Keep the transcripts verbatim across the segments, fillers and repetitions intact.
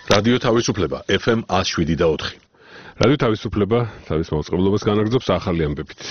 რადიო თავისუფლება ეფ ემ one oh seven და four. რადიო თავისუფლება თავის მოწყობილობას განაგრძობს ახალი ამბებით.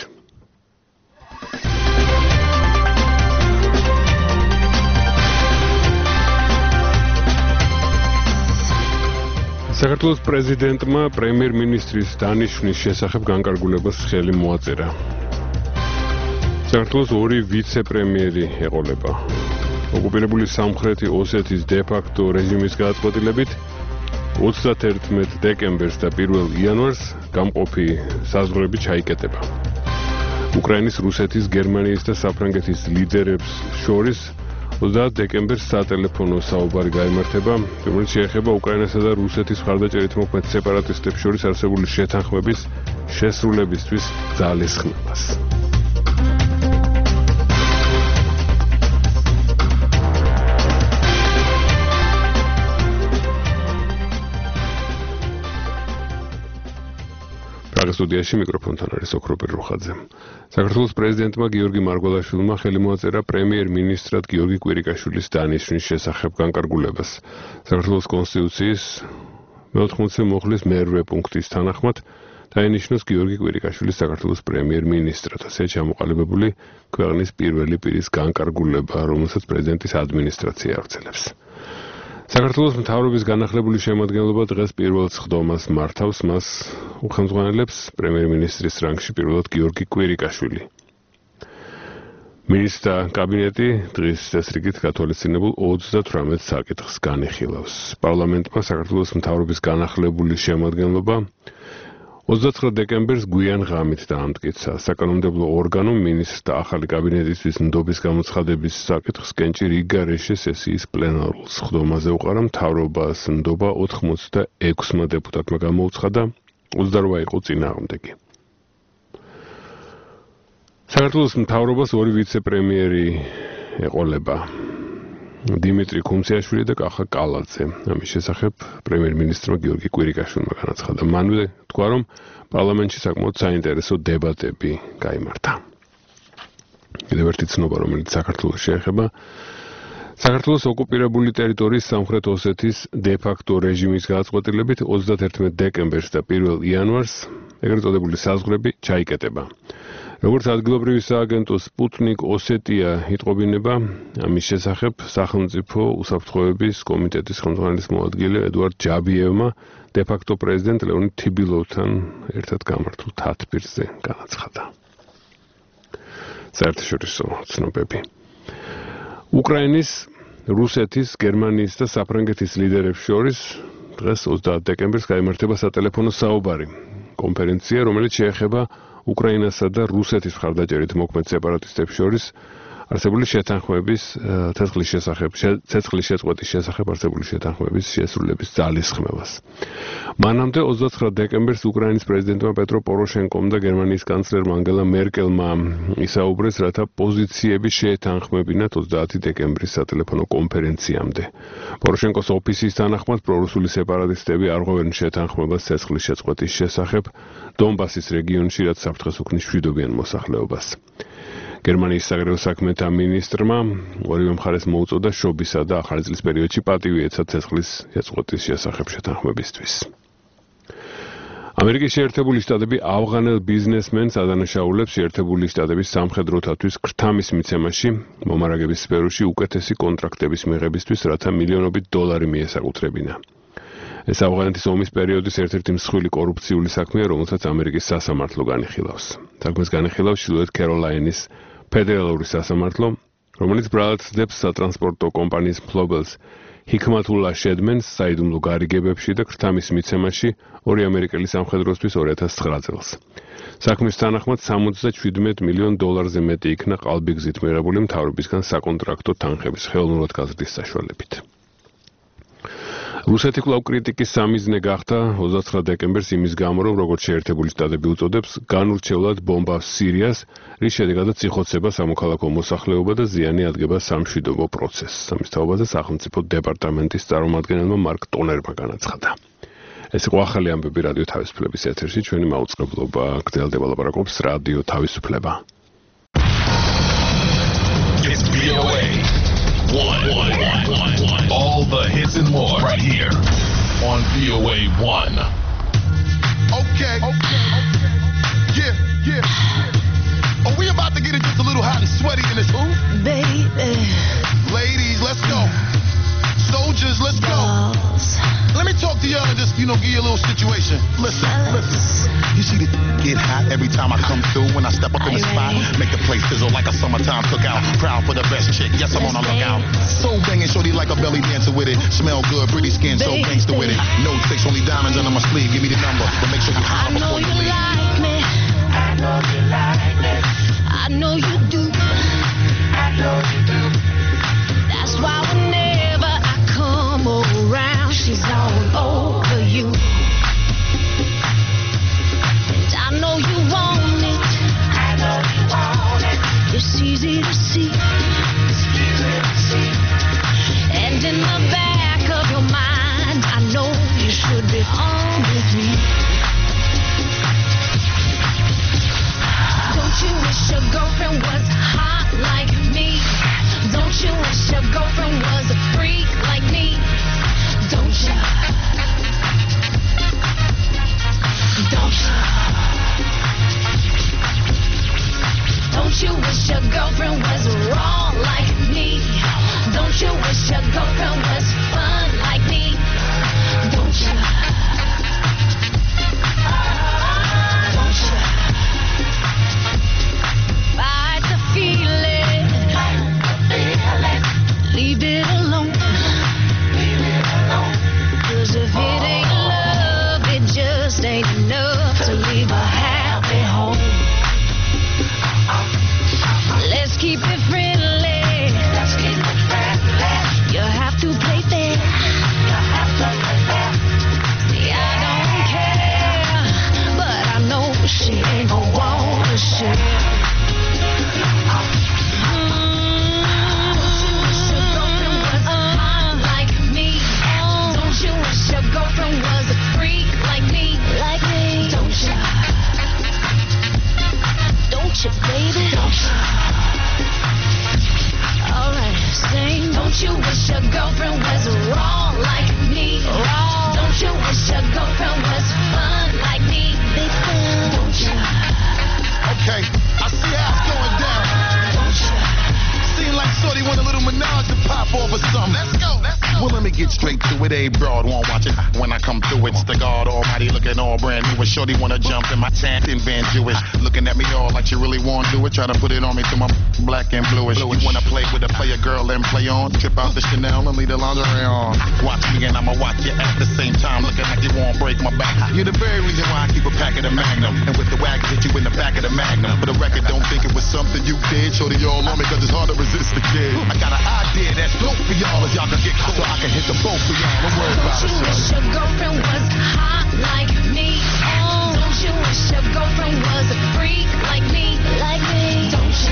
საქართველოს პრეზიდენტმა პრემიერ-მინისტრის დანიშვნის შესახებ განკარგულებას ხელი მოაწერა. საქართველოს ორი ვიცე-პრემიერი ეყოლება. ოკუპირებული სამხრეთი ოსეთის დე-ფაქტო რეჟიმის გადაწყვეტილებით ოცდაათერთმეტ დეკემბერს და პირველ იანვარს გამყოფი საზღვრები ჩაიკეტება. უკრაინის, რუსეთის, გერმანიის და საფრანგეთის ლიდერებს შორის ოცდაათ დეკემბერს სატელეფონო საუბარი გაიმართება, რომელიც შეეხება უკრაინასა და რუსეთის მხარდაჭერით მოქმედ სეპარატისტებს შორის არსებული შეთანხმების შესრულებისთვის ძალისხმევას. სტუდიაში მიკროფონთან არის ოქროპერ რუხაძე. საქართველოს პრეზიდენტმა გიორგი მარგველაშვილმა ხელი მოაწერა პრემიერ-მინისტრად გიორგი კვირიკაშვილის დანიშვნის შესახებ განკარგულებას. საქართველოს კონსტიტუციის მეოთხმოცდე მოხლის მერვე პუნქტის თანახმად დაინიშნოს გიორგი კვირიკაშვილი საქართველოს პრემიერ-მინისტრად. ასე ჩამოყალიბებული ქვეყნის პირველი პირის განკარგულება, რომელსაც პრეზიდენტის ადმინისტრაცია ავრცელებს. საქართველოს მთავრობის განახლებული შემადგენლობა დღეს პირველ სხდომას მართავს, მას უხელმძღვანელებს პრემიერ-მინისტრის რანგში პირველად გიორგი კვირიკაშვილი. მინისტრთა კაბინეტი დღის წესრიგით გათვალისწინებულ ოცდათვრამეტ საკითხს განიხილავს. პარლამენტმა საქართველოს მთავრობის განახლებული შემადგენლობა ოცდაცხრა დეკემბერს გვიან ღამით დაამტკიცა. საკანონმდებლო ორგანომ მინისტრთა ახალი კაბინეტისთვის ნდობის გამოცხადების საკითხს კენჭი რიგარეშე სესიის პლენარულ სხდომაზე უყარა. მთავრობას ნდობა ოცდაექვსმა დეპუტატმა გამოუცხადა, ოცდარვა იყო წინააღმდეგი. საქართველოს მთავრობას ორი ვიცე-პრემიერი ეყოლება. დიმიტრი ქუმციაშვილი და კახა კალაძე. ამის შესახებ პრემიერ-მინისტრმა გიორგი კვირიკაშვილმა განაცხადა. მანვე თქვა, რომ პარლამენტში საკმაოდ საინტერესო დებატები გაიმართა. კიდევ ერთი ცნობა, რომელიც საქართველოს შეეხება, საქართველოს ოკუპირებული ტერიტორიის სამხრეთ ოსეთის დე-ფაქტო რეჟიმის გადაწყვეტილებით ოცდაათერთმეტ დეკემბერს და პირველ იანვარს ეგრეთ წოდებული საზღვრები ჩაიკეტება. როგორც ადგილობრივი სააგენტო სპუტნიკ ოსეტია იტყობინება, ამის შესახებ სახელმწიფო უსაფრთხოების კომიტეტის ხელმძღვანელის მოადგილე ედუარდ ჯაბიევმა დე-ფაქტო პრეზიდენტ ლეონიდ თიბილოვთან ერთად გამართულ თათბირზე განაცხადა. საერთაშორისო ცნობები. უკრაინის, რუსეთის, გერმანიის და საფრანგეთის ლიდერებს შორის დღეს ოცდაათ დეკემბერს გაიმართება სატელეფონო საუბარი. კონფერენცია, რომელიც შეეხება უკრაინასა და რუსეთის მხარდაჭერით მოქმედ სეპარატისტებს შორის არსებული შეთანხმების ცეცხლის შესახებ, ცეცხლის შეწყვეტის შესახებ არსებული შეთანხმების შესრულების ძალისხმევას. მანამდე ოცდაცხრა დეკემბერს უკრაინის პრეზიდენტმა პეტრო პოროშენკომ და გერმანიის კანცლერმა ანგელა მერკელმა ისაუბრეს, რათა პოზიციები შეეთანხმებინათ ოცდაათი დეკემბრის სატელეფონო კონფერენციამდე. პოროშენკოს ოფისის თანახმად პრორუსული სეპარატისტები არღვევენ შეთანხმებას ცეცხლის შეწყვეტის შესახებ დონბასის რეგიონში, რაც საფრთხეს უქმნის მშვიდობიან მოსახლეობას. გერმანიის საგარეო საქმეთა მინისტრმა ორივე მხარეს მოუწოდა შობისა და ახალი წლის პერიოდში პატივი ეცა ცეცხლის შეწყვეტის შესახებ შეთანხმებისთვის. ამერიკის შეერთებული შტატები ავღანელ ბიზნესმენს ადანაშაულებს შეერთებული შტატების სამხედროთათვის ქრთამის მიცემაში მომარაგების სფეროში უკეთესი კონტრაქტების მიღებისთვის, რათა მილიონობით დოლარი მიესაკუთრებინა. ეს ავღანეთის ომის პერიოდის ერთ-ერთი მსხვილი კორუფციული საქმეა, რომელსაც ამერიკის სასამართლო განიხილავს. საქმეს განიხილავს ჩრდილოეთ ქეროლაინის ფედერალური სასამართლო, რომელიც ბრალად ცდებს სატრანსპორტო კომპანიის მფლობელს ჰიქმათულა შედმენს საიდუმლო გარიგებებში და ქრთამის მიცემაში ორი ამერიკელი სამხედროსთვის ორი ათას ცხრა წელს. საქმის თანახმად სამოცდაშვიდმეტ მილიონ დოლარზე მეტი იქნა ყალბიგზით მიღებული მთავრობისგან საკონტრაქტო თანხების ხელოვნურად გაზრდის საშუალებით. რუსეთი კვლავ კრიტიკის სამიზნე გახდა ოცდაცხრა დეკემბერს იმის გამო, რომ როგორც შეერთებული შტატები უწოდებს, განურჩევლად ბომბავს სირიას, რის შედეგადაც იხოცება სამოქალაქო მოსახლეობა და ზიანი ადგება სამშვიდობო პროცესს. ამის თაობაზე სახელმწიფო დეპარტამენტის წარმომადგენელმა მარკ ტონერმა განაცხადა. ეს იყო ახალი ამბები რადიო თავისუფლების ეთერში, ჩვენი მაუწყებლობა გრძელდება ლაპარაკობს რადიო თავისუფლება. One, one, one, one, one. All the hits and more right here on V O A one. Okay. Okay. Yeah, yeah. Are we about to get it just a little hot and sweaty in this booth? Baby. Ladies, let's go. Soldiers, let's go. Balls. Let me talk to y'all and just, you know, give you a little situation. Listen, listen. You see it get hot every time I come through. When I step up in the spot, make the place sizzle like a summertime cookout. Proud for the best chick, yes, I'm on a lookout. So banging, shorty like a belly dancer with it. Smell good, pretty skin, so gangster with it. No tricks, only diamonds under my sleeve. Give me the number, but make sure you holler before you leave. Like me. I know you like me. I know you do. I know you do. That's why whenever I come around, she's all over you. And I know you want it. I know you want it. It's easy to see. It's easy to see. And in the back of your mind, I know you should be on with me. Don't you wish your girlfriend was hot like me? Don't you wish your girlfriend was a freak like me? Don't you? Don't you? Don't you wish your girlfriend was raw like me? Don't you wish your girlfriend was fun like me? Don't you? Don't you? Fight the feeling. Leave it alone. Leave it alone. 'Cause if it ain't love, it just ain't enough to leave a happy home. Let's keep it friendly. Let's keep it friendly. You have to play fair. You have to play fair. See, I don't care, but I know she ain't gonna wanna share. Girlfriend was a freak like me, like me. Don't you? Don't you, baby? Don't you? Alright, sing. Don't you wish your girlfriend was raw like me? Raw. Don't you wish your girlfriend was fun like me? Big fun. Don't you? Okay, I see how it's going down. Don't you? Seem like Shorty want a little menage to pop off or something. Let's go, let's go. Well, let me get straight to it. A broad won't watch it when I come through. It's the God Almighty looking all brand new. And Shorty wanna jump in my tan in Van Jewish. Looking at me all like she really wanna do it. Try to put it on me till my black and bluish. You wanna play with a player girl and play on. Trip out the Chanel and leave the lingerie on. Watch me and I'ma watch you at the same time. Looking like you won't break my back. You're the very reason why I keep a pack of the Magnum. And with the wag, hit you in the back of the Magnum. For the record, don't think it was something you did. Shorty all on me cause it's hard to resist the kid. I got an idea that's dope for y'all as y'all can get close so I can hit the boat for y'all. Don't worry about it. Don't you wish your girlfriend was hot like me? Oh. Don't you wish your girlfriend was a freak like me? Like me. Don't you?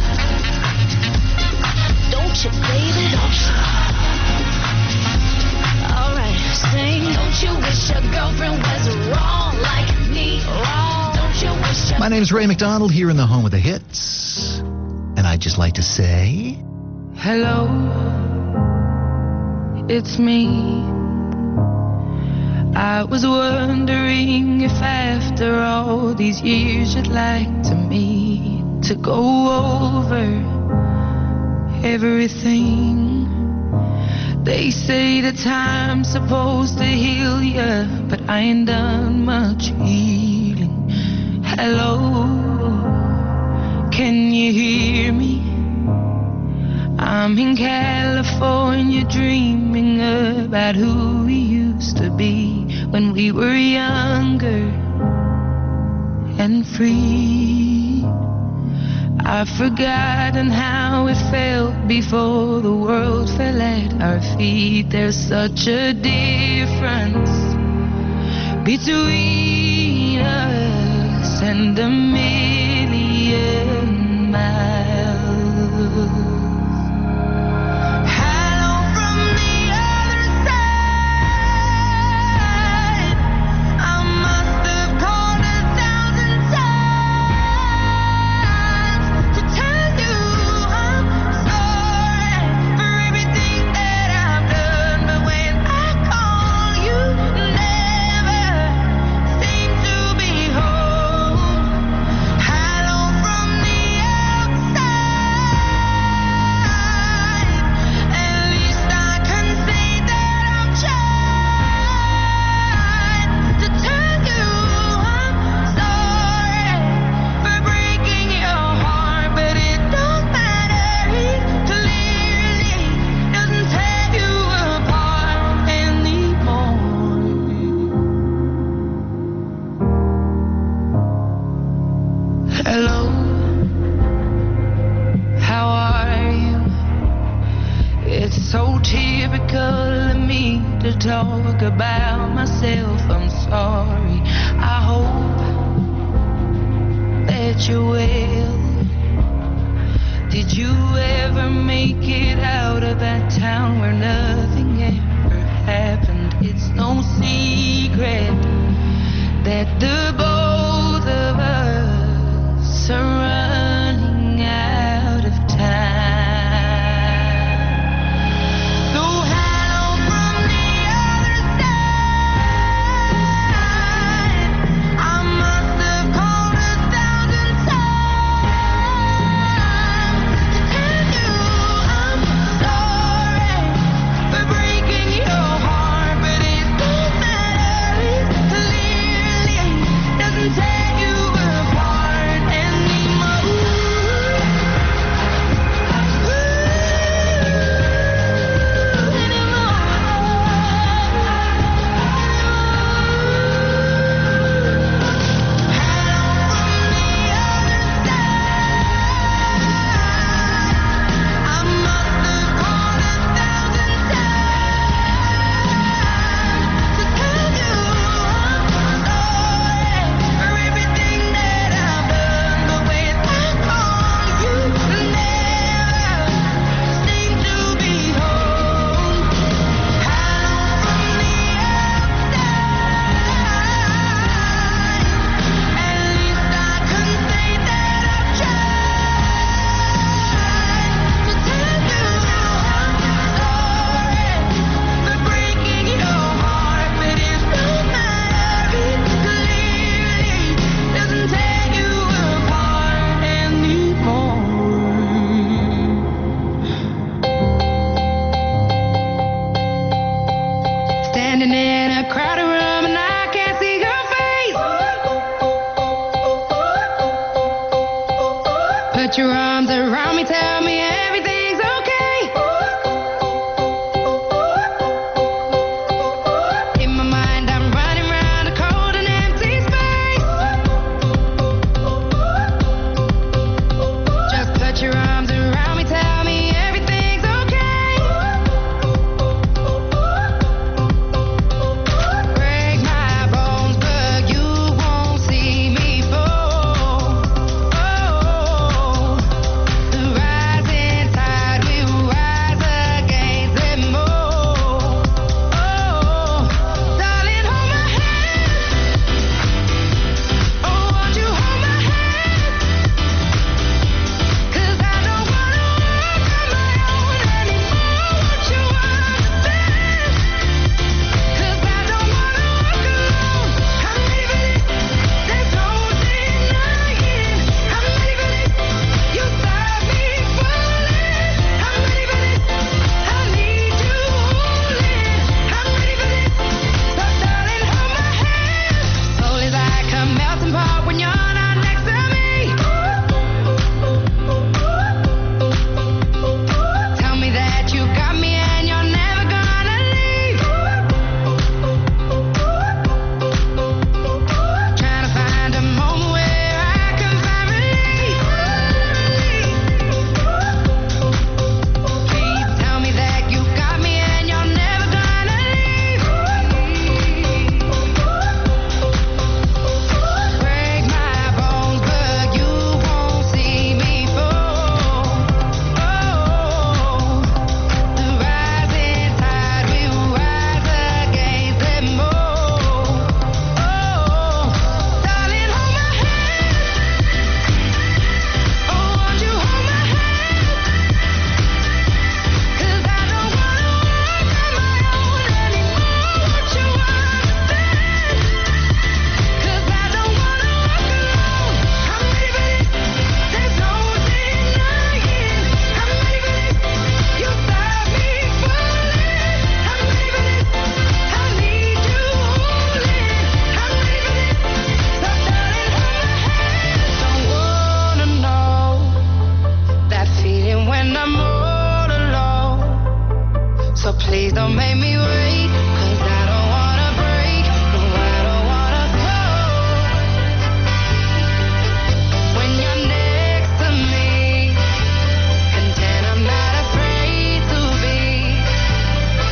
Don't you, baby? Don't you? Alright, sing. Don't you wish your girlfriend was raw like me? Raw. Don't you wish your... My name's Ray McDonald here in the home of the hits. And I'd just like to say... Hello, it's me. I was wondering if after all these years you'd like to meet to go over everything. They say the time's supposed to heal ya, but I ain't done much healing. Hello, can you hear me? I'm in California dreaming about who we used to be when we were younger and free. I've forgotten how it felt before the world fell at our feet. There's such a difference between us and a million miles. You typical of me to talk about myself. I'm sorry. I hope that you're well. Did you ever make it out of that town where nothing ever happened? It's no secret that the both of us are running out of time. So hello from the other side. I must have called a thousand times to tell you I'm sorry for breaking your heart, but it don't matter. It clearly doesn't tear you apart anymore. Standing in a crowded room and I can't see your face. Put your arms around me, tell me everything's okay. In my mind I'm running round a cold and empty space. Just put your arms around me, tell me everything's okay. Break my bones, but you won't see me fall. Oh, the rising tide will rise against them all. Oh, darling, hold my hand. Oh, won't you hold my hand? 'Cause I don't wanna walk on my own anymore. Won't you understand? 'Cause I don't wanna walk alone. I'm leaving it. There's no denying. I'm leaving it. You stop me falling. I'm leaving it. I need you holding. I'm leaving it. So darling, hold my hand. Soul is like a melting pot when you're not next to me. Tell me that you got me and you're never gonna leave. Trying to find a moment where I can find relief. Please tell me that you got me and you're never gonna leave. Break my bones, but you won't see me fall. Oh, the rising tide will rise against them all. Oh, darling, hold my hand. Oh, won't you hold my hand? 'Cause I don't wanna walk on my own anymore. Won't you understand? 'Cause I don't wanna walk alone. I'm leaving it. There's no denying. I'm leaving it. You stop me falling. I'm leaving it. I need you holding. I'm leaving it. So darling, hold my hand. Don't wanna know that feeling when I'm all alone. So please don't make me wait, 'cause I don't wanna break. No, I don't wanna go. When you're next to me, content I'm not afraid to be.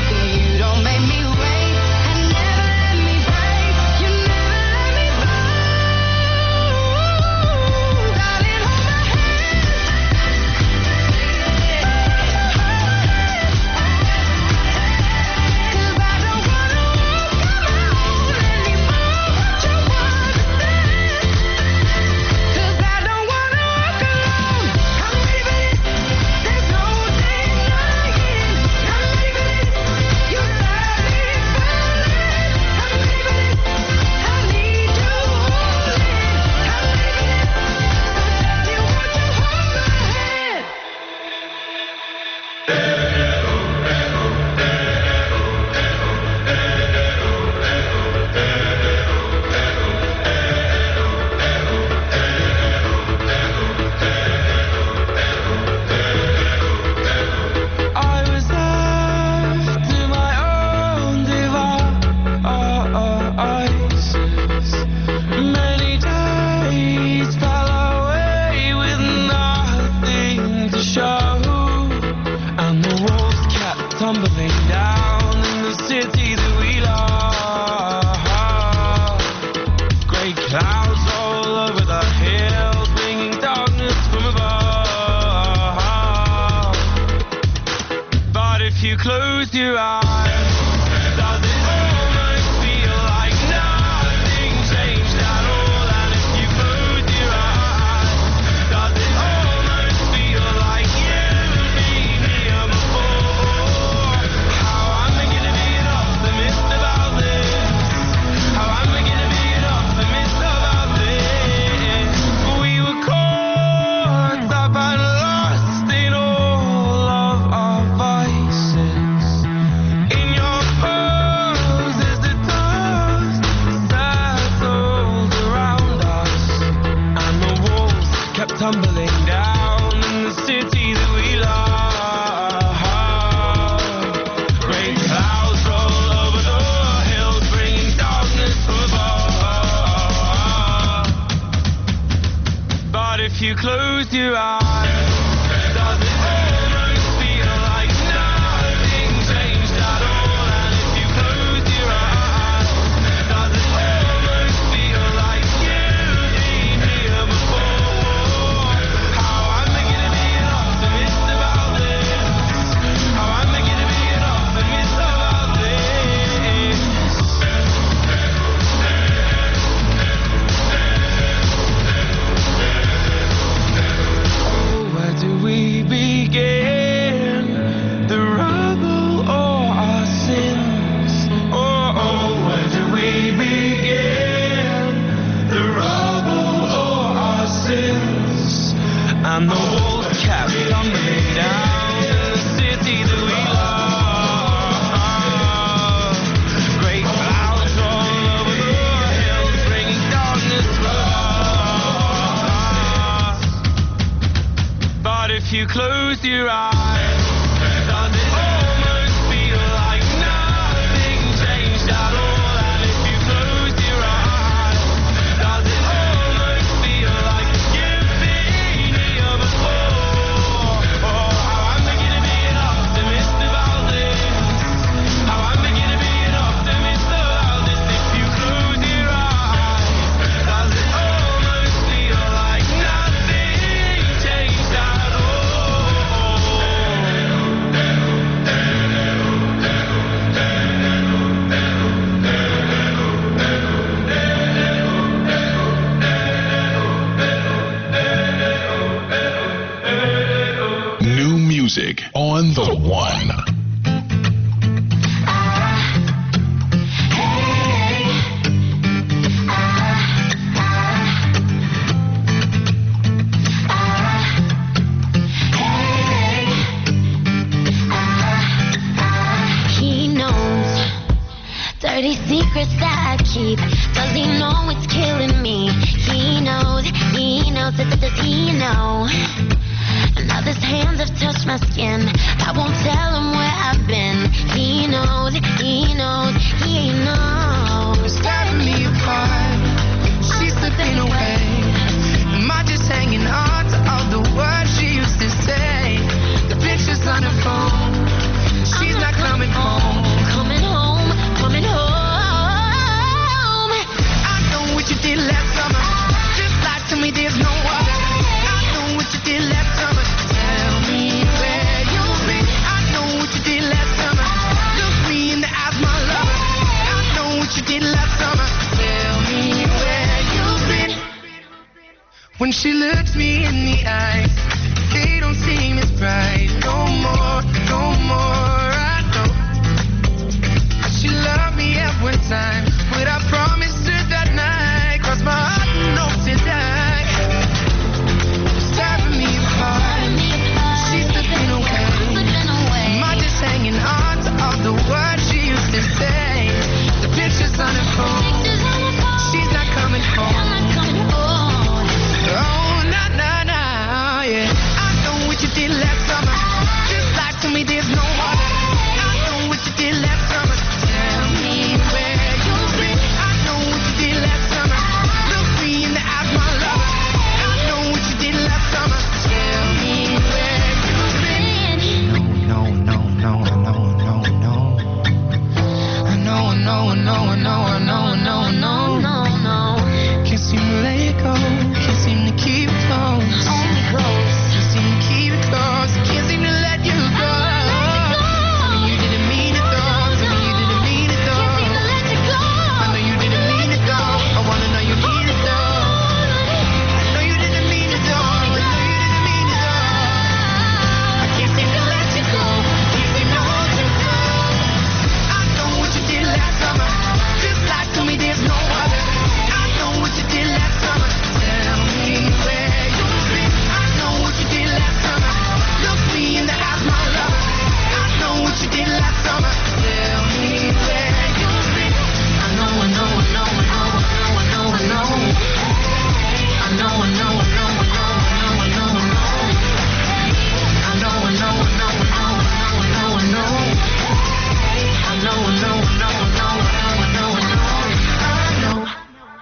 close your eyes, does it almost feel like nothing changed at all? And if you close your eyes, does it almost feel like you've been here before? How am I gonna be an optimist about this? How am I gonna be an optimist about this? We were caught up and lost in all of our vices. In your pose as the dust settled around us, and the walls kept tumbling down in the city that we love. Great clouds roll over the hills, bringing darkness from above. But if you close your eyes, does it almost feel like nothing changed at all? And if you close your eyes, does it almost feel like you've been here before? How am I gonna be an optimist about this? How am I gonna be an optimist about this? Oh, where do we begin? The rubble or our sins? Oh, oh, where do we begin? The rubble or our sins? And the walls kept tumbling down in the city that we love. Great clouds roll over the hills, bringing darkness from us. But if you close your eyes, does it almost feel like nothing changed at all? And if you close your eyes, does it almost feel like you've been here before? Oh, how am I gonna be an optimist about this? How am I gonna be an optimist about this? If you close your eyes, does it almost feel like nothing changed at all? New music on the one. He knows dirty secrets that I keep. Does he know it's killing me? He knows, he knows, does, does he know? Now his hands have touched my skin. I won't tell him where I've been. He knows, he knows, he knows. Tearing me apart, she's slipping away. Am I just hanging on to all the words she used to say? The pictures on her phone, she's not coming home. Coming home, coming home. I know what you did last summer. Just lie to me, there's no other. I know what you did last summer. Tell me where you've been. I know what you did last summer. Look me in the eyes, my lover. I know what you did last summer. Tell me where you've been. When she looks me in the eyes, they don't seem as bright. No more, no more. I know she loved me at one time, but I promised her that night. Cross my heart and hope to die. It's tearing me apart. She's slipping away. Am I just hanging on to all the words she used to say? The pictures on her phone, she's not coming home. Oh, nah, nah, nah, yeah. I know what you did last summer. Just lie to me, there's no other. I know what you did last summer. Tell me where you've been. I know what you did last summer. Look me in the eyes, my lover. I know what you did last summer. Tell me where you've been. No, no, no, no, no, no. I know, I know, I know, I know, I know, I know, I know, no, no. Can't seem to let it go. Can't seem to keep it close. Hold me close. Can't seem to keep it close.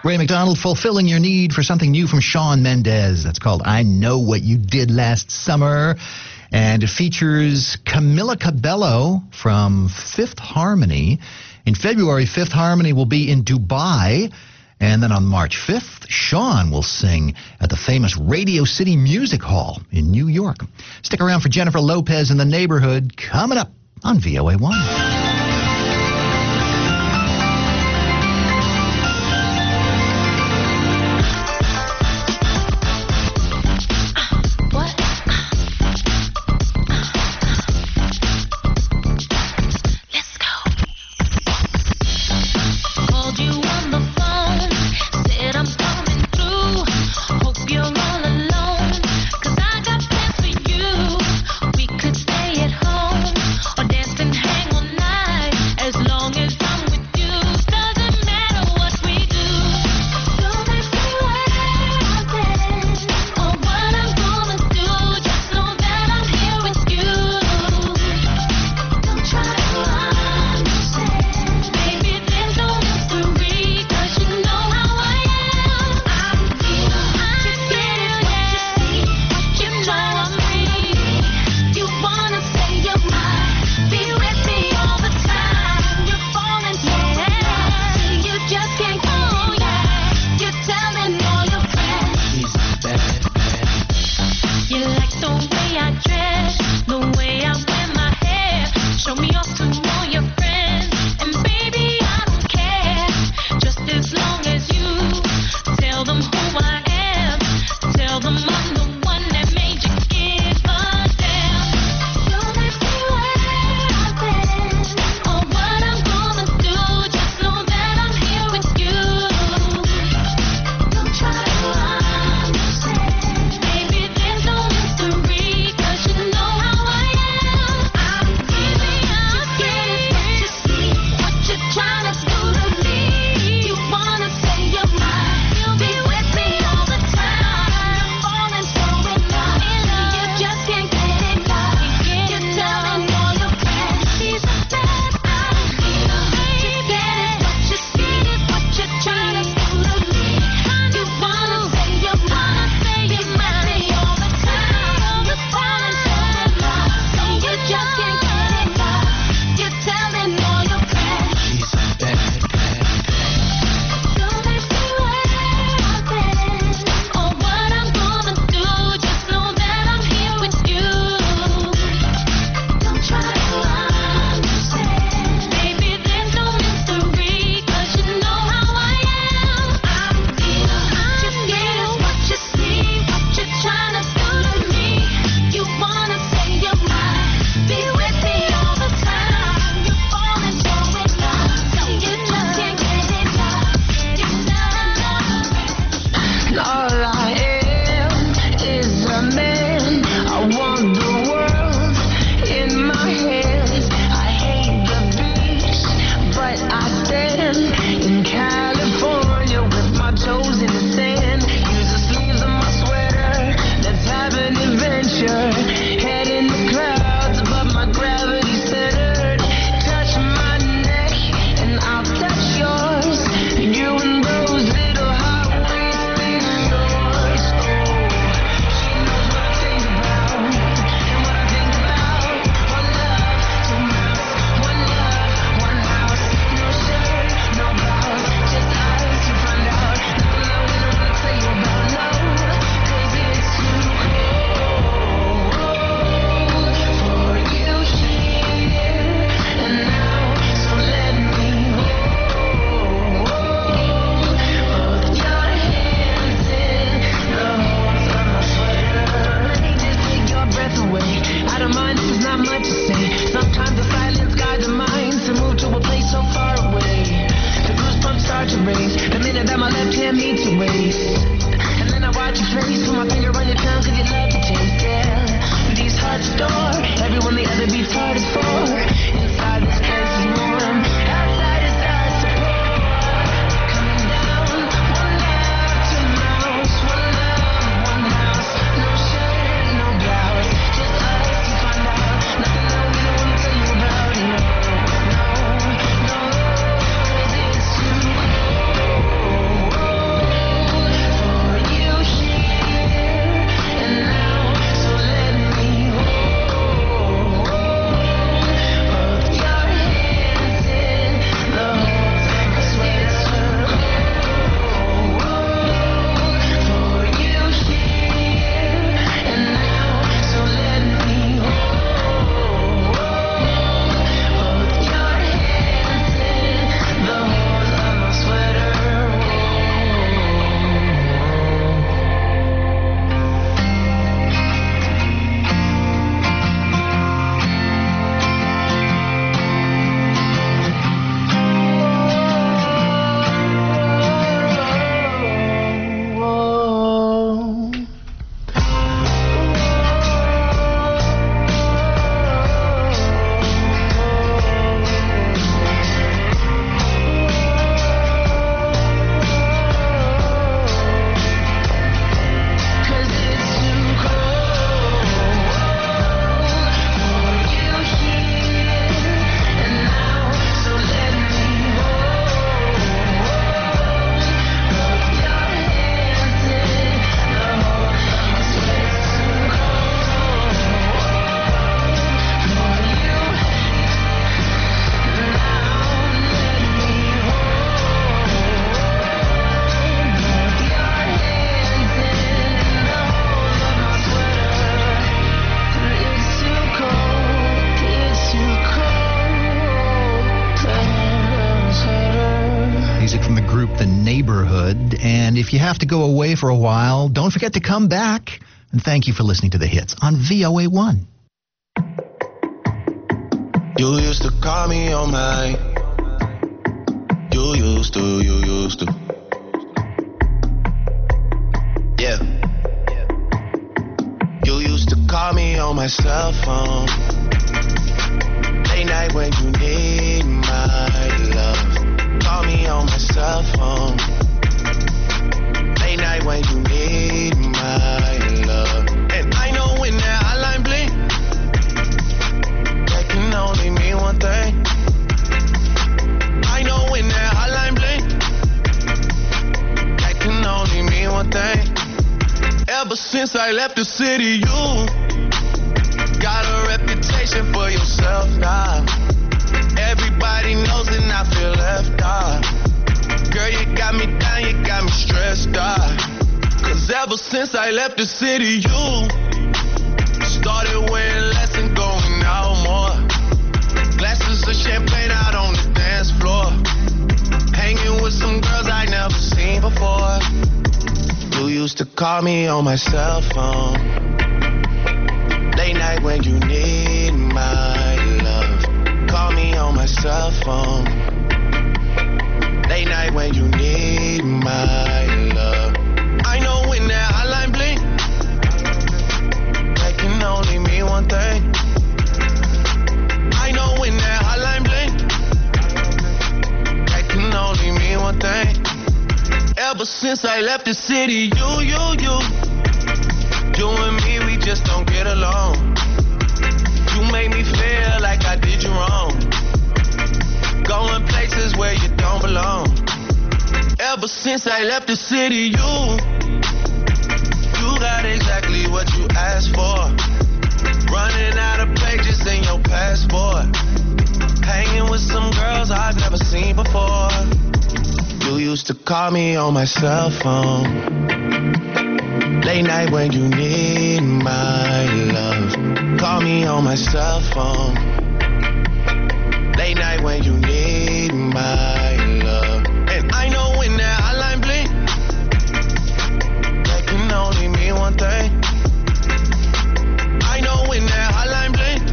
Ray McDonald fulfilling your need for something new from Shawn Mendes. That's called I Know What You Did Last Summer. And it features Camila Cabello from Fifth Harmony. In February, Fifth Harmony will be in Dubai. And then on March fifth, Shawn will sing at the famous Radio City Music Hall in New York. Stick around for Jennifer Lopez in the Neighborhood coming up on V O A one. Baby, there's no mystery, 'cause you know how I am. good. And if you have to go away for a while, don't forget to come back. And thank you for listening to The Hits on V O A one. You used to call me on my. You used to, you used to. Yeah. You used to call me on my cell phone. Late night when you need my love. Call me on my cell phone. Late night when you need my love. And I know when that hotline blink, that can only mean one thing. I know when that hotline blink, that can only mean one thing. Ever since I left the city, you got a reputation for yourself now. Everybody knows and I feel left out. Girl, you got me down, you got me stressed out. Cause ever since I left the city, you started wearing less and going out more. Glasses of champagne out on the dance floor. Hanging with some girls I never seen before. You used to call me on my cell phone. Late night when you need my love. Call me on my cell phone. Late night when you need my love. I know when that hotline blink, that can only mean one thing. I know when that hotline blink, that can only mean one thing. Ever since I left the city, you, you, you, you and me, we just don't get along. You make me feel like I did you wrong. Going places where you don't belong. Ever since I left the city, you, you got exactly what you asked for. Running out of pages in your passport. Hanging with some girls I've never seen before. You used to call me on my cell phone. Late night when you need my love. Call me on my cell phone. Late night when you need my love. And I know when that hotline blink, that can only mean one thing. I know when that hotline blink,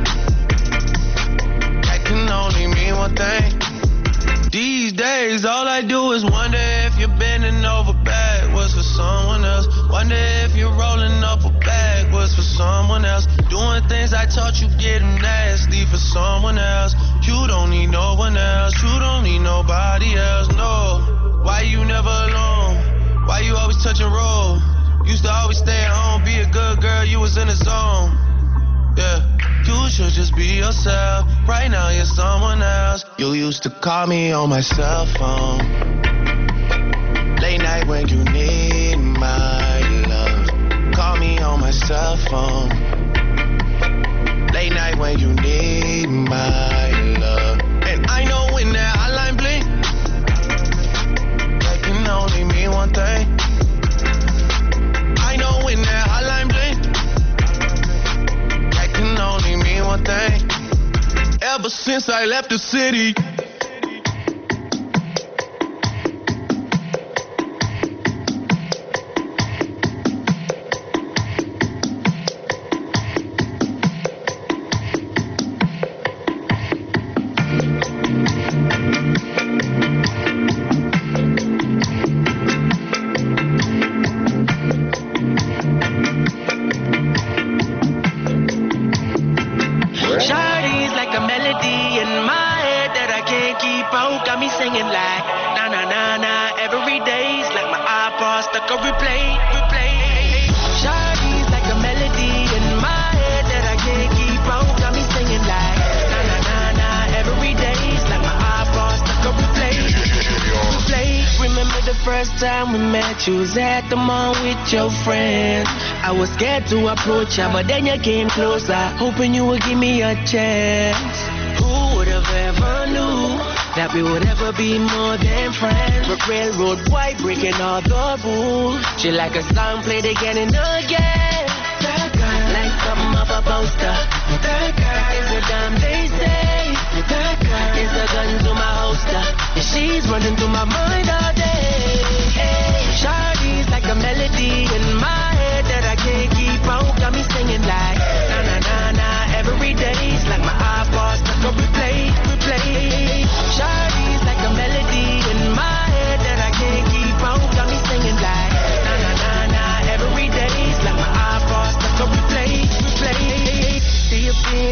that can only mean one thing. These days, all I do is wonder if you're bending over backwards for someone else. Wonder if you're rolling up a backwards for someone else. Doing things I taught you getting nasty for someone else. You don't need no one else. You don't need nobody else, no. Why you never alone? Why you always touch and roll? Used to always stay at home, be a good girl, you was in the zone. Yeah. You should just be yourself. Right now you're someone else. You used to call me on my cell phone. Late night when you need my love. Call me on my cell phone. Late night when you need my love. And I know when that hotline blink, that can only mean one thing. I know when that hotline blink, can only mean one thing. Ever since I left the city. Singing like na na na na every day's like my iPod stuck on replay, replay. Shawty's like a melody in my head that I can't keep on. Got me singing like na na na na every day's like my iPod stuck on replay, replay. Remember the first time we met? You was at the mall with your friends. I was scared to approach you, but then you came closer, hoping you would give me a chance. Who would have ever knew that we would ever be more than friends? But railroad boy breaking all the rules. She like a song played again and again. That girl like something off a poster. That girl is a damn they say. That girl is a gun to my holster. And she's running through my mind all day. Hey.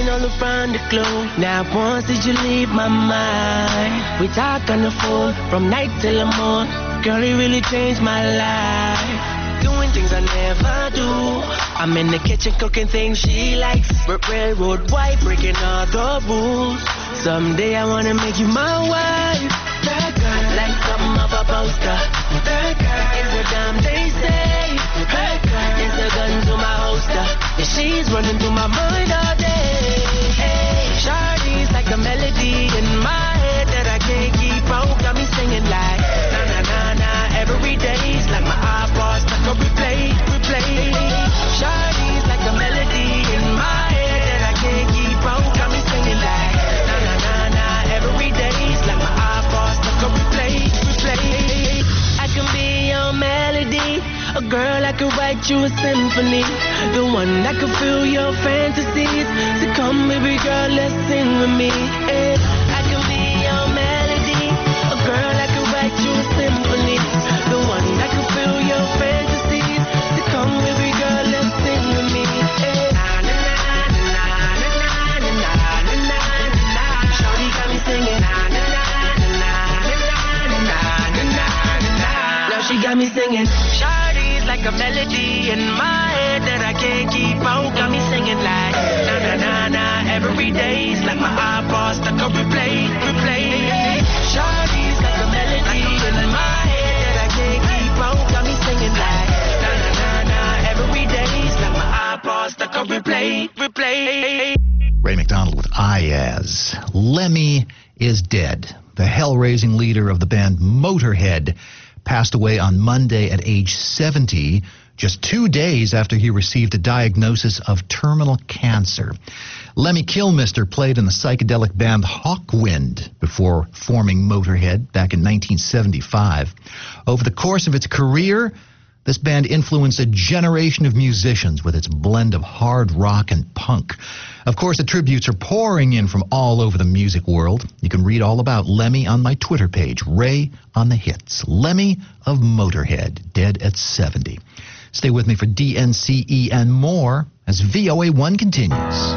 all around the globe. Now once did you leave my mind? We talk on the phone from night till the morning. Girl, it really changed my life. Doing things I never do. I'm in the kitchen cooking things she likes. But railroad white, breaking all the rules. Someday I wanna make you my wife. That girl, like something of a poster. That girl is a damn they say. That girl is a gun to my holster. And she's running through my mind all day. Hey, Shawty's like a melody in my head that I can't keep out. Got me singing like na na na na every day's like my iPod stuck on replay, replay. Shawty's like a melody in my head that I can't keep out. Got me singing like na na na na every day's like my iPod stuck on replay, replay. I can be your melody, a girl I could write you a symphony, the one that could fill your fantasies. So come, baby girl, let's sing with me. Yeah. I can be your melody, a girl I could write you a symphony, the one that could fill your fantasies. So come, baby girl, let's sing with me. Yeah. Na na na na na na na na na na. Shawty got me singing na na na na na na na na na. Now she got me singing. Shawty's like a melody in my head that I can't keep out. Got me singing like na na na na every day's like my iPod stuck on replay, replay. Shawty's like a melody in my head that I can't keep out. Got me singing like na na na na every day's like my iPod stuck on replay, replay. Ray McDonald with Iyaz. Lemmy is dead. The hell-raising leader of the band Motorhead passed away on Monday at age seventy, just two days after he received a diagnosis of terminal cancer. Lemmy Kilmister played in the psychedelic band Hawkwind before forming Motorhead back in nineteen seventy-five. Over the course of its career, this band influenced a generation of musicians with its blend of hard rock and punk. Of course, the tributes are pouring in from all over the music world. You can read all about Lemmy on my Twitter page, Ray on the Hits. Lemmy of Motorhead, dead at seventy. Stay with me for D N C E and more as V O A one continues.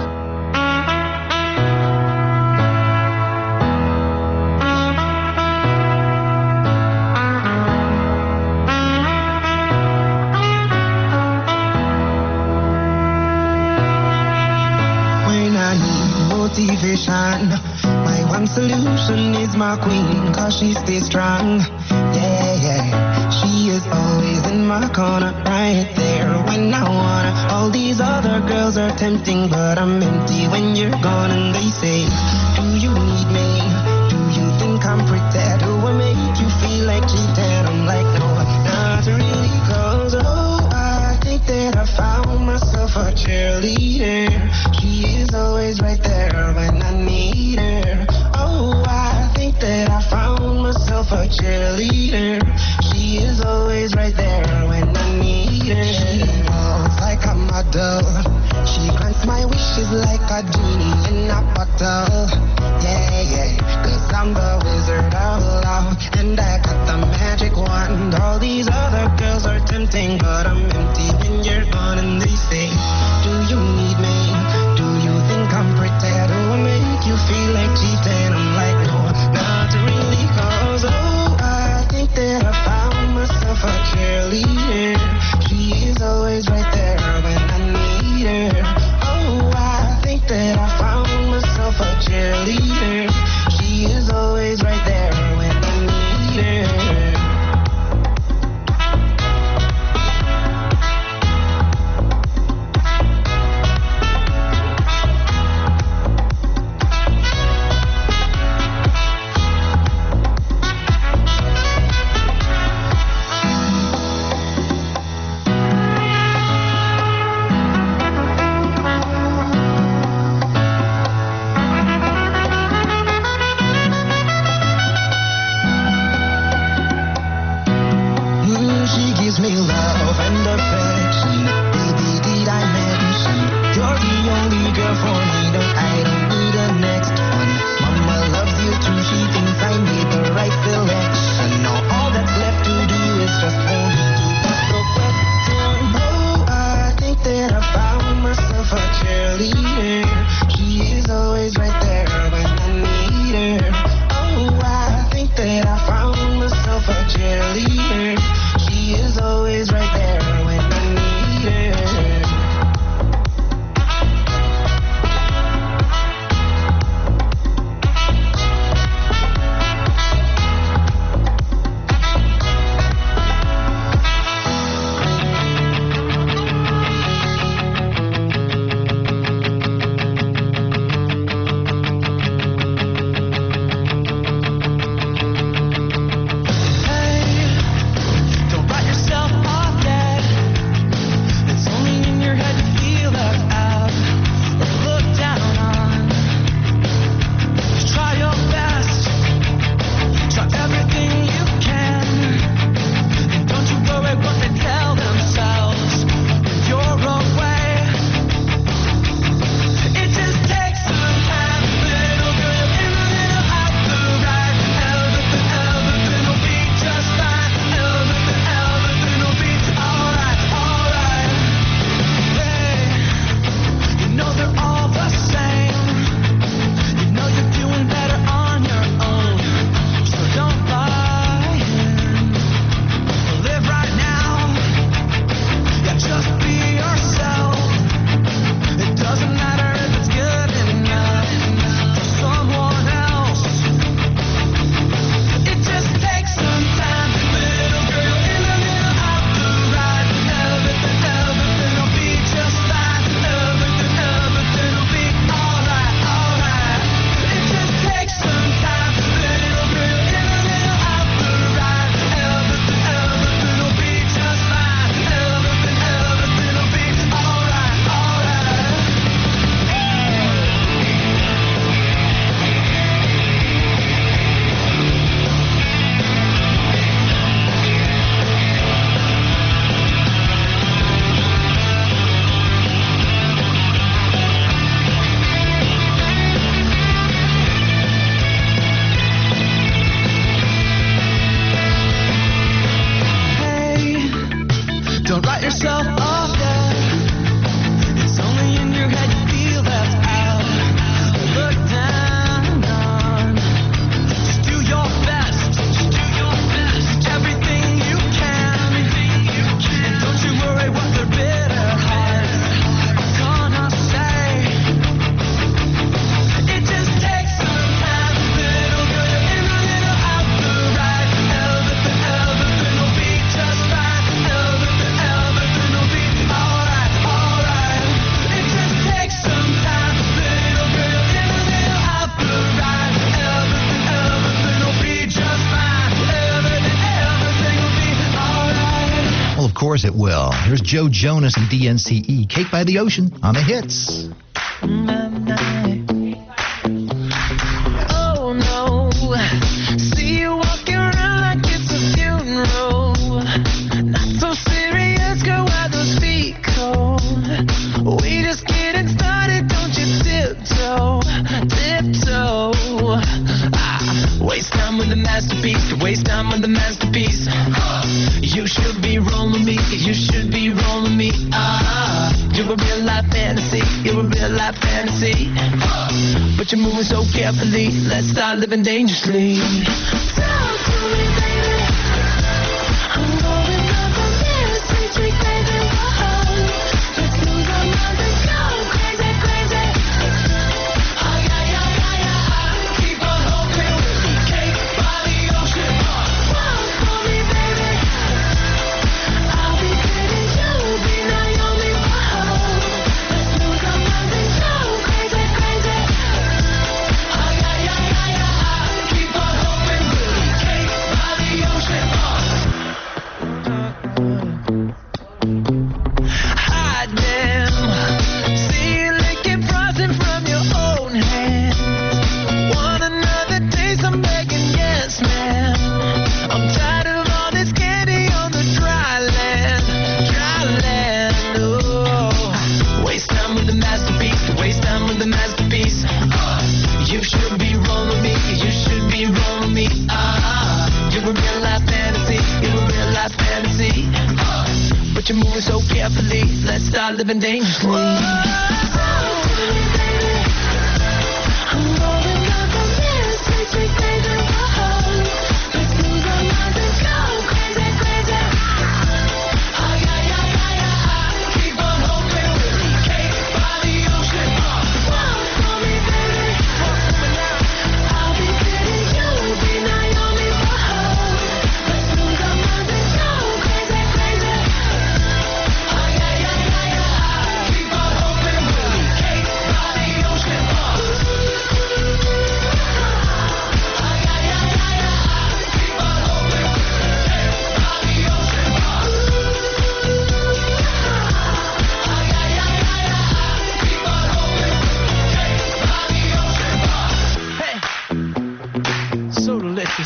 Motivation. My one solution is my queen, cause she stays strong. Yeah, yeah. She is always in my corner, right there when I wanna. All these other girls are tempting, but I'm empty when you're gone. And they say, do you need me? Do you think I'm pretty? Do I make you feel like cheating? I'm like, no, not really, cause oh, I think that I found myself a cheerleader. She is always right there when I need her. Oh, I think that I found myself a cheerleader. She is always right there when I need her. She walks like a model. She grants my wishes like a genie in a bottle. Yeah, yeah, cause I'm the wizard of love, and I got the magic wand. All these other girls are tempting, but I'm empty when you're gone. And they say, do you need me? Do you think I'm pretty? Do I make you feel like cheating? I'm like, no, not really, cause oh, I think that I found myself a cheerleader. She is always right there when I need her. Oh, I think that I found myself a cheerleader. She is always right there when I need her. course it will. Here's Joe Jonas and D N C E, Cake by the Ocean on the hits. Oh no, see you walking around like it's a funeral. Not so serious, girl, why those feet cold? We just getting started, don't you tiptoe, tiptoe. Ah, waste time with the masterpiece, waste time with the masterpiece. You should be rolling me, you should be rolling me. Ah, you're a real life fantasy, you're a real life fantasy. But you're moving so carefully, let's start living dangerously. Talk to me, baby. I'm going up from here, sweet, sweet baby. Whoa. Let's lose our minds and go crazy, crazy. Oh, yeah, yeah, yeah, yeah. Keep on hoping we'll be cake by the ocean. Walk for me, baby. I'll be pretty, you'll be Naomi. Whoa. Let's lose our minds and go crazy, crazy. Oh, yeah, yeah, yeah, yeah. Keep on hoping we'll be cake by the ocean. Hot damn. See you licking frosting from your own hand. Want another taste? I'm begging, yes, ma'am. I'm tired of all this candy on the dry land, dry land. Oh, waste time with the masterpiece, waste time with the masterpiece. You should be rolling me, you should be rolling me. Ah, you're a real life fantasy, you're a real life fantasy. But you're moving so carefully, let's start living dangerously. Talk to me, baby. I'm going up from here, sweet, sweet baby. Whoa. Let's lose our minds and go crazy, crazy. Oh, yeah, yeah, yeah, yeah. Keep on hoping we'll be cake by the ocean. Walk for me, baby. I'll be pretty, you'll be Naomi. Whoa. Let's lose our minds and go crazy, crazy. Oh, yeah, yeah, yeah, yeah. Keep on hoping we'll be cake by the ocean. Oh, yeah, yeah, yeah, yeah. Keep on hoping we'll be cake by the ocean. Oh, yeah, yeah, yeah, yeah. Keep on hoping we'll be cake by the ocean. Hey, so delicious.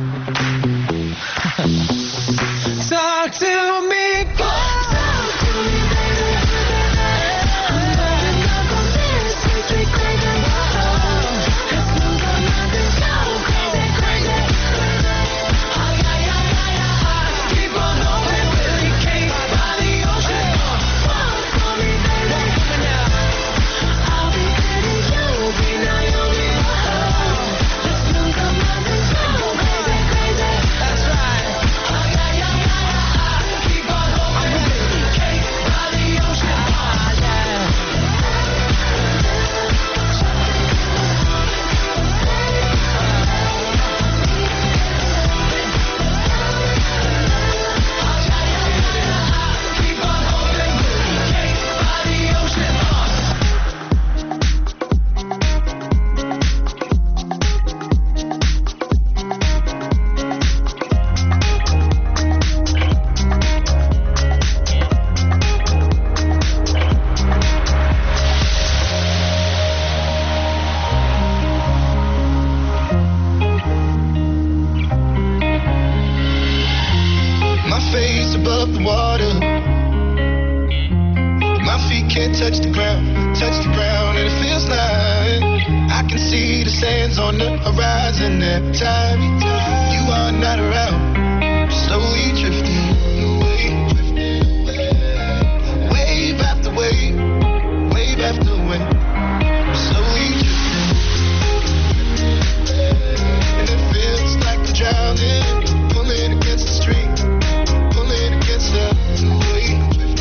Talk to me, boy. Talk to me, baby. I'm going up from here, sweet, sweet baby. Whoa. Let's lose our minds and go crazy, crazy. Oh, yeah, yeah, yeah, yeah. Keep on hoping we'll be cake by the ocean. Walk for me, baby. I'll be pretty, you'll be Naomi. Whoa. Let's lose our minds and go crazy, crazy. That's right. Oh, yeah, yeah, yeah, yeah. Keep on hoping we'll be cake by the ocean. Oh, yeah. Keep on hoping we'll be cake by the ocean. My face above the water. My feet can't touch the ground, touch the ground, and it feels like I can see the sands on the horizon every time you are not around. Slowly drifting away, wave after wave, wave after wave. Slowly drifting, and it feels like I'm drowning, pulling against the stream. Pulling against the wave,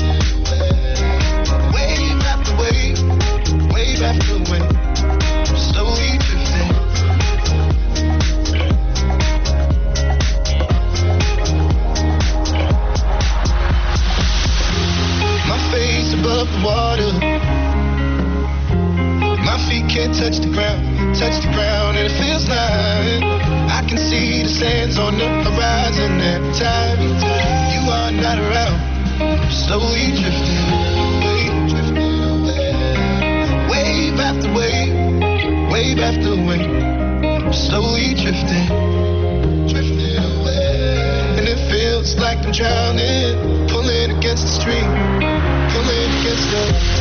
wave after wave, wave after wave, slowly drifting. My face above the water, my feet can't touch the ground, touch the ground, and it feels like I can see the sands on the horizon every time you are not around. slowly drifting away, drifting away. Wave after wave, wave after wave, slowly drifting, drifting away. And it feels like I'm drowning, pulling against the stream, pulling against the.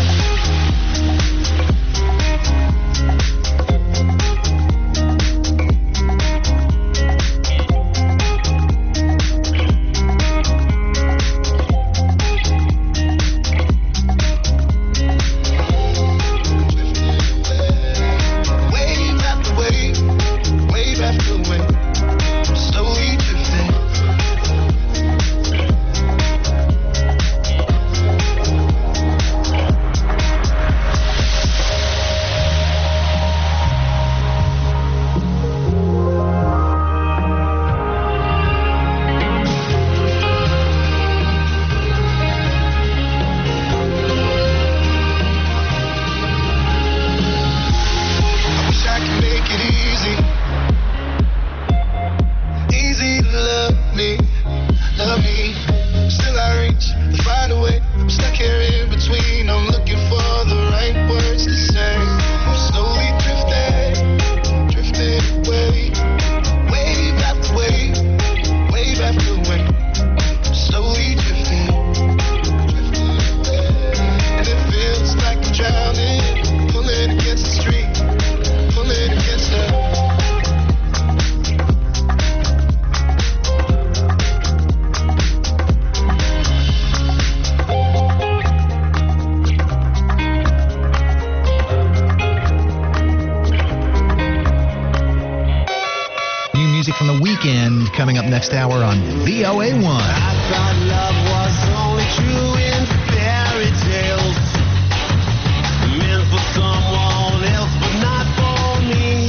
Coming up next hour on V O A one. I thought love was only true in fairy tales, meant for someone else but not for me.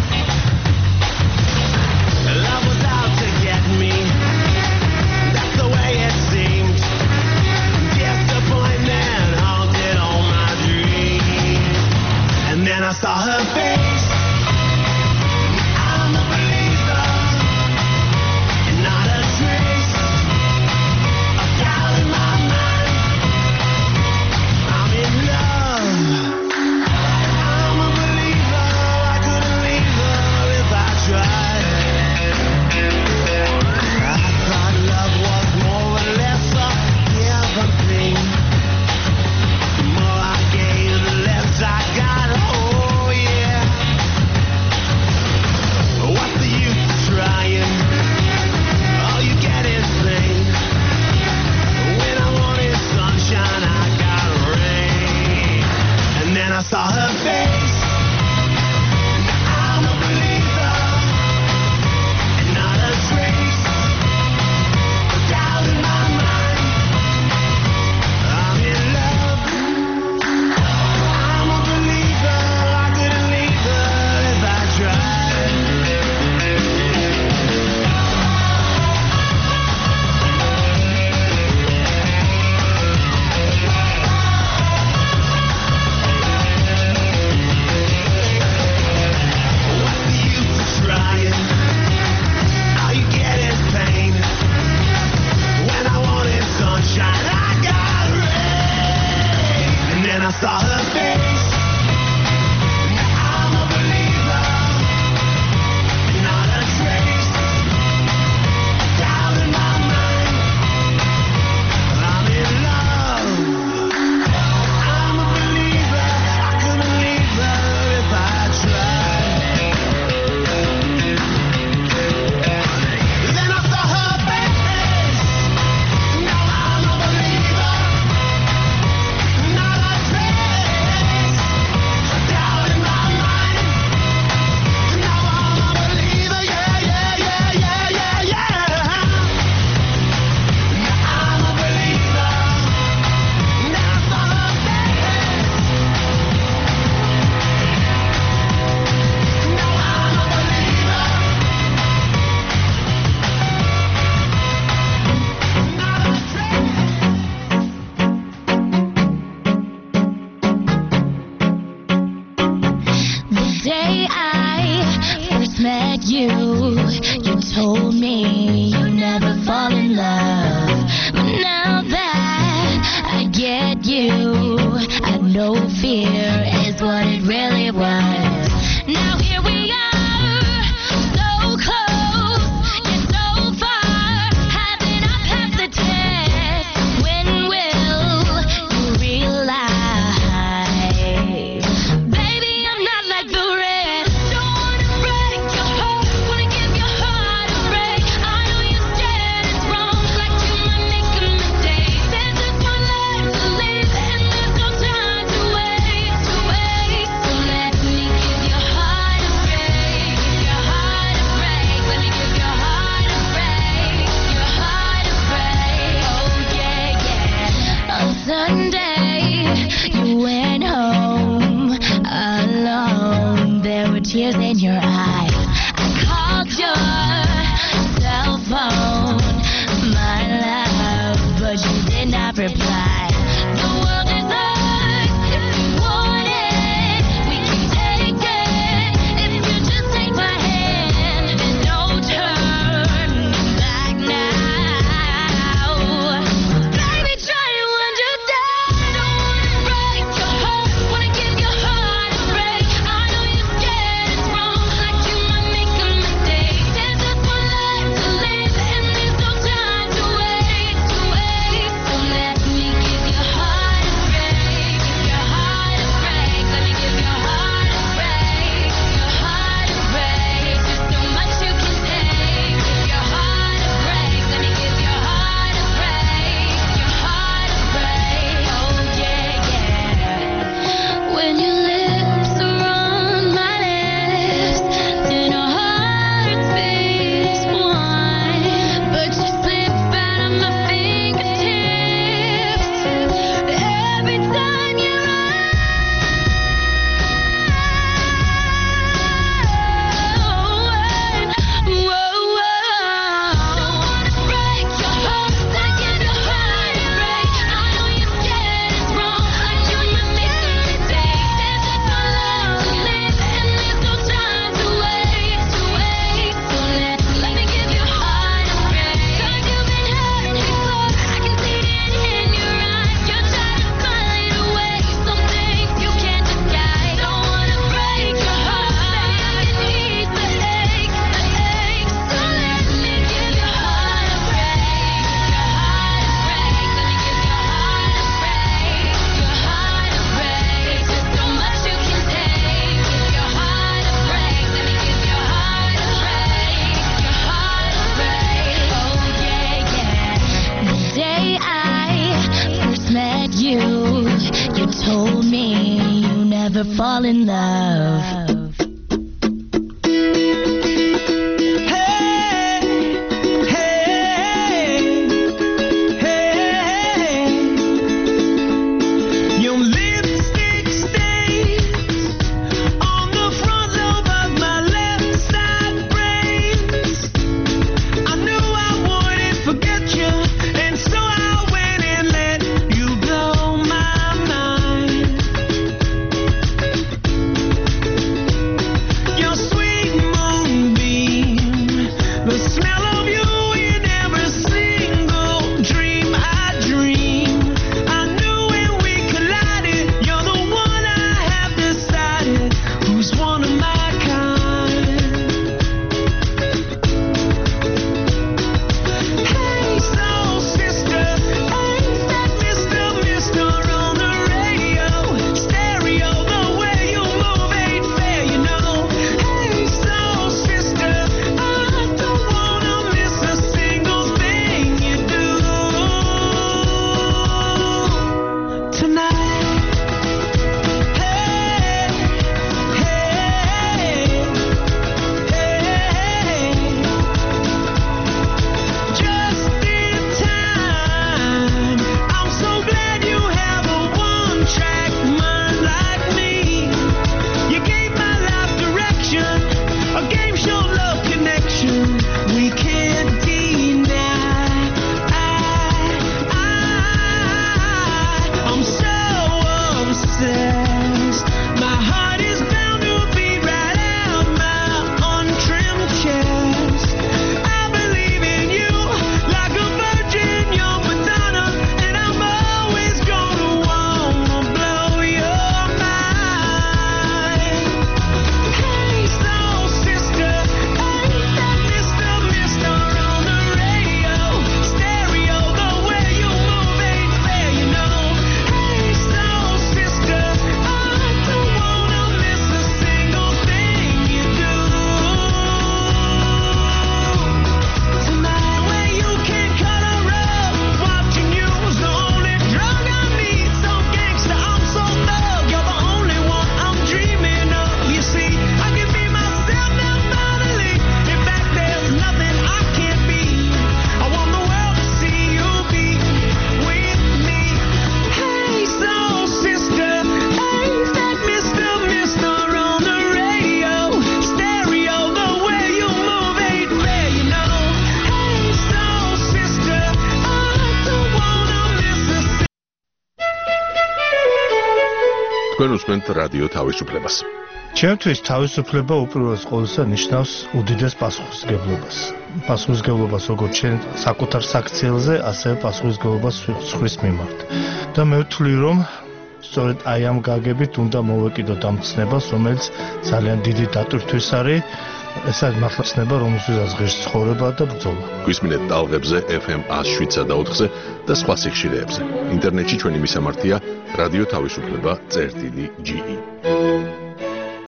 Love was out to get me, that's the way it seemed. Disappointment haunted all my dreams. And then I saw her face. I'm a believer. Not a trace of doubt in my mind. I'm in love. I'm a believer. I couldn't leave her if I tried. I thought love was more or less a given thing. The more I gave, the less I got. Oh yeah. What's the use of trying? All you get is pain. When I wanted sunshine, I got rain. And then I saw her face. Now I'm a believer. And not a trace of doubt in my mind. I'm in love. I'm a believer. I couldn't leave her if I tried. All you get is pain. When I wanted sunshine, I got rain. And then I saw her face. Now I'm a believer. Not a trace of doubt in my mind. I'm in love. I'm a believer. I couldn't leave her if I tried. Then I saw her face. Now I'm a believer. Not a trace of doubt in my mind. Now I'm a believer. Yeah, yeah, yeah, yeah, yeah, yeah. Now I'm a believer. Now I saw her face. Now I'm a believer. Not a The day I first met you, you told me you never fall in love. But now that you. Had no fear is what it really was. Now here we are, so close, yet so far. Haven't I passed the test? When will you realize? Baby, I'm not like the rest. Don't wanna break your heart, wanna give your heart a break. I know you're scared it's wrong, like you might make a mistake. There's just one life to live, and there's no time to waste, to waste. So let me give your heart a break, your heart a break. Let me give your heart a break, your heart a break. Oh yeah, yeah. On Sunday, you went home alone. There were tears in your eyes. I called your cell phone, my love, but you did not reply. The world is ours if you want it. We can take it if you just take my hand. There's no turning back now. Baby, try to understand. Don't wanna break your heart, wanna give your heart a break. I know you're scared it's wrong, like you might make a mistake. There's just one life to live, and there's no time to waste, to waste. So let me give your heart a break, your heart a break. Let me give your heart a break, your heart a break. There's so much you can take. Give your heart a break. Let me give your heart a break, your heart a break. Oh yeah, yeah. When your lips are on my lips, then our hearts beat one. But you slip out of my fingertips every time you're on. Whoa, whoa. Don't wanna break your heart, wanna give your heart a break. I know you're scared it's wrong, like you might make a mistake. There's just one life to live, and there's no time to waste, to waste. So let let me give your heart a break. 'Cause you've been hurt before, I can see it in your eyes. You're trying to find a way, some things you can't disguise. Don't wanna break your heart, baby, I can ease the ache, the ache. So let me give your heart a break, your heart a break. Let me give your heart a break, your heart a break. There's so much you can take. Give your heart a break. Let me give your heart a break, your heart a break. Oh yeah, yeah. The day I first met you, you told me you never fall in love. Your lipstick stains on the front lobe of my left side brain. I knew I wouldn't forget you, and so I went and let you blow my mind. გისმენთ რადიო თავისუფლებას. ჩემთვის თავისუფლება უპირველეს ყოვლისა ნიშნავს უდიდეს პასუხისმგებლობას. პასუხისმგებლობას როგორც ჩვენ საკუთარ საქციელზე, ასევე პასუხისმგებლობას სხვის მიმართ. და მე ვთვლი, რომ სწორედ აი ამ გაგებით უნდა მოვეკიდოთ ამ ცნებას, რომელიც ძალიან დიდი დატვირთვის არის. ეს არის მართლა ცნება, რომელსაც ღირს ცხოვრება და ბრძოლა. გვისმინეთ ტალღებზე F M one oh seven და ოთხზე და სხვა სიხშირეებზე. ინტერნეტში ჩვენი მისამართია რადიო თავისუფლება წერტილი G E.